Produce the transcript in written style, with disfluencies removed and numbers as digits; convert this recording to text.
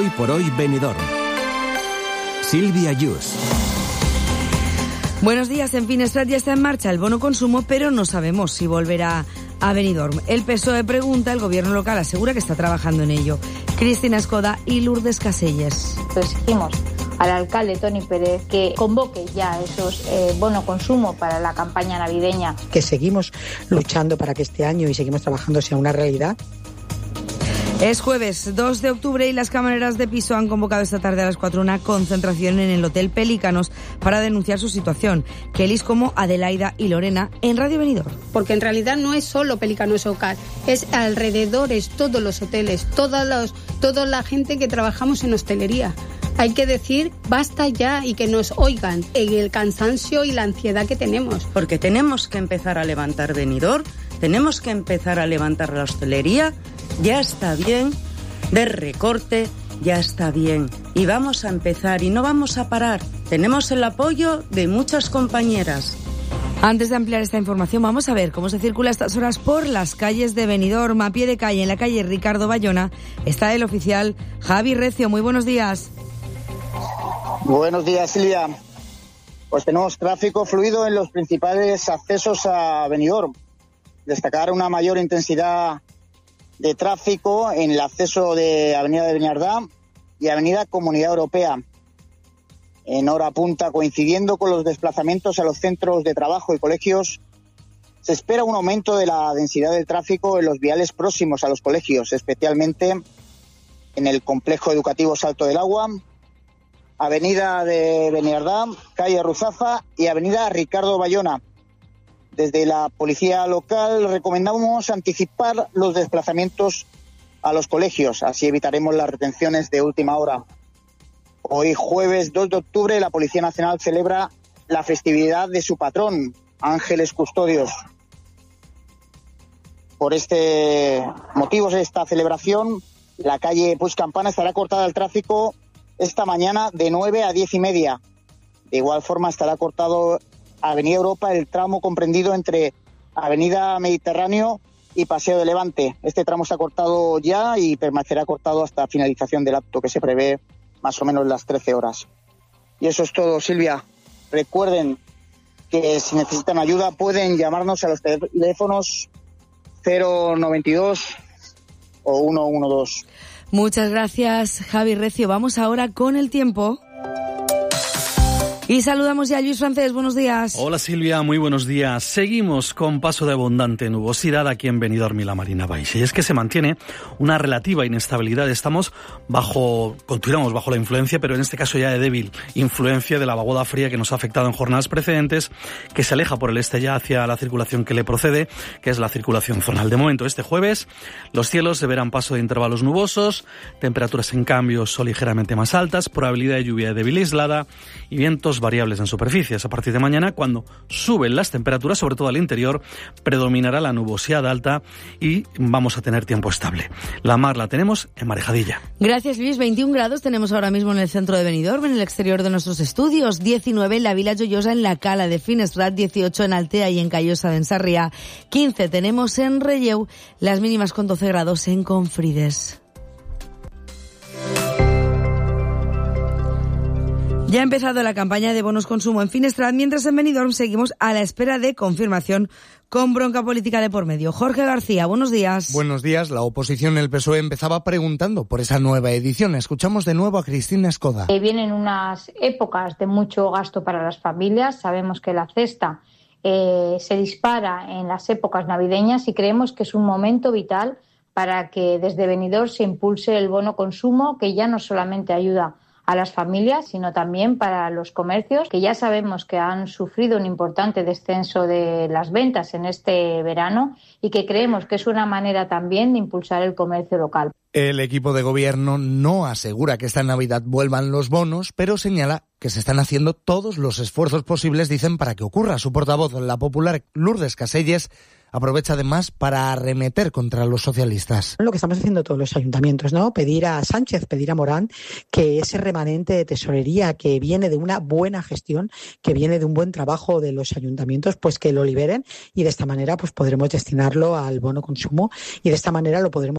Hoy por Hoy Benidorm. Silvia Yus. Buenos días. En Finestrat ya está en marcha el bono consumo, pero no sabemos si volverá a Benidorm. El PSOE pregunta, el gobierno local asegura que está trabajando en ello. Cristina Escoda y Lourdes Caselles. Exigimos al alcalde Toni Pérez que convoque ya esos bono consumo para la campaña navideña. Que seguimos luchando para que este año y seguimos trabajando sea una realidad. Es jueves 2 de octubre y las camareras de piso han convocado esta tarde a las 4 una concentración en el Hotel Pelícanos para denunciar su situación. Kellys como Adelaida y Lorena en Radio Benidorm. Porque en realidad no es solo Pelícanos Ocar, es alrededor, es todos los hoteles, toda la gente que trabajamos en hostelería. Hay que decir basta ya y que nos oigan en el cansancio y la ansiedad que tenemos. Porque tenemos que empezar a levantar Benidorm, tenemos que empezar a levantar la hostelería. Ya está bien de recorte, ya está bien. Y vamos a empezar y no vamos a parar. Tenemos el apoyo de muchas compañeras. Antes de ampliar esta información, vamos a ver cómo se circula a estas horas por las calles de Benidorm. A pie de calle, en la calle Ricardo Bayona, está el oficial Javi Recio. Muy buenos días. Buenos días, Silvia. Pues tenemos tráfico fluido en los principales accesos a Benidorm. Destacar una mayor intensidad de tráfico en el acceso de Avenida de Beniardá y Avenida Comunidad Europea. En hora punta, coincidiendo con los desplazamientos a los centros de trabajo y colegios, se espera un aumento de la densidad del tráfico en los viales próximos a los colegios, especialmente en el complejo educativo Salto del Agua, Avenida de Beniardá, calle Ruzafa y Avenida Ricardo Bayona. Desde la policía local recomendamos anticipar los desplazamientos a los colegios, así evitaremos las retenciones de última hora. Hoy jueves 2 de octubre la Policía Nacional celebra la festividad de su patrón, Ángeles Custodios. Por este motivo, esta celebración, la calle Puig Campana estará cortada al tráfico esta mañana de 9 a 10:30. De igual forma estará cortado Avenida Europa, el tramo comprendido entre Avenida Mediterráneo y Paseo de Levante. Este tramo está cortado ya y permanecerá cortado hasta finalización del acto, que se prevé más o menos las 13 horas. Y eso es todo, Silvia. Recuerden que si necesitan ayuda pueden llamarnos a los teléfonos 092 o 112. Muchas gracias, Javi Recio. Vamos ahora con el tiempo. Y saludamos ya a Luis Francés, buenos días. Hola Silvia, muy buenos días. Seguimos con paso de abundante nubosidad aquí en Benidorm y la Marina Baixa. Y es que se mantiene una relativa inestabilidad. Continuamos bajo la influencia, pero en este caso ya de débil influencia de la vaguada fría que nos ha afectado en jornadas precedentes, que se aleja por el este ya hacia la circulación que le procede, que es la circulación zonal. De momento, este jueves, los cielos se verán paso de intervalos nubosos, temperaturas en cambio son ligeramente más altas, probabilidad de lluvia débil aislada y vientos variables en superficies. A partir de mañana, cuando suben las temperaturas, sobre todo al interior, predominará la nubosidad alta y vamos a tener tiempo estable. La mar la tenemos en Marejadilla. Gracias, Luis. 21 grados tenemos ahora mismo en el centro de Benidorm, en el exterior de nuestros estudios. 19 en la Vila Joiosa, en la Cala de Finestrat. 18 en Altea y en Callosa de Ensarria. 15 tenemos en Relleu. Las mínimas con 12 grados en Confrides. Ya ha empezado la campaña de bonos consumo en Finestrat, mientras en Benidorm seguimos a la espera de confirmación con bronca política de por medio. Jorge García, buenos días. Buenos días. La oposición, el PSOE, empezaba preguntando por esa nueva edición. Escuchamos de nuevo a Cristina Escoda. Vienen unas épocas de mucho gasto para las familias. Sabemos que la cesta se dispara en las épocas navideñas y creemos que es un momento vital para que desde Benidorm se impulse el bono consumo, que ya no solamente ayuda a las familias, sino también para los comercios, que ya sabemos que han sufrido un importante descenso de las ventas en este verano y que creemos que es una manera también de impulsar el comercio local. El equipo de gobierno no asegura que esta Navidad vuelvan los bonos, pero señala que se están haciendo todos los esfuerzos posibles, dicen, para que ocurra. Su portavoz, la popular Lourdes Caselles, aprovecha además para arremeter contra los socialistas. Lo que estamos haciendo todos los ayuntamientos, ¿no? Pedir a Sánchez, pedir a Morán que ese remanente de tesorería que viene de una buena gestión, que viene de un buen trabajo de los ayuntamientos, pues que lo liberen y de esta manera pues podremos destinarlo al bono consumo y de esta manera lo podremos